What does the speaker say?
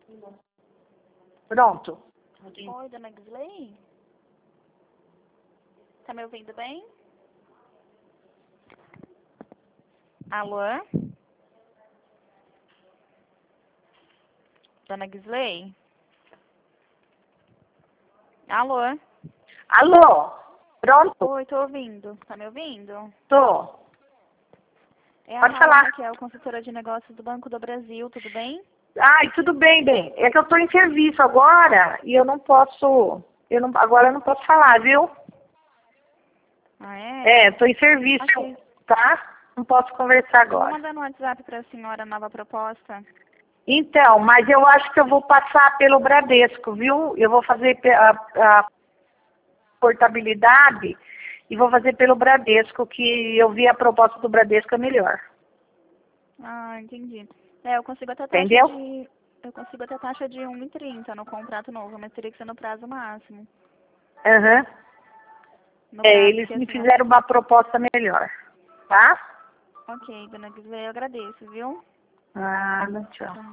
Pronto. Oi, dona Gisley? Tá me ouvindo bem? Alô? Dona Gisley? Alô? Alô? Pronto? Oi, tô ouvindo. Tá me ouvindo? Tô. É a Pode falar. Raquel, consultora de negócios do Banco do Brasil, tudo bem? Ai, tudo bem, bem. É que eu tô em serviço agora e eu não posso... agora eu não posso falar, viu? Ah, é? É, tô em serviço, Ok. tá? Não posso conversar Eu vou agora. mandar no WhatsApp pra senhora a nova proposta. Então, mas eu acho que eu vou passar pelo Bradesco, viu? Eu vou fazer a portabilidade e vou fazer pelo Bradesco, que eu vi a proposta do Bradesco é melhor. Ah, entendi. É, eu consigo até Entendeu? taxa de 1,30 no contrato novo, mas teria que ser no prazo máximo. Aham. No É, prazo eles que a me senhora... fizeram uma proposta melhor, tá? Ok, dona Gisley, eu agradeço, viu? Ah, tchau. Tchau.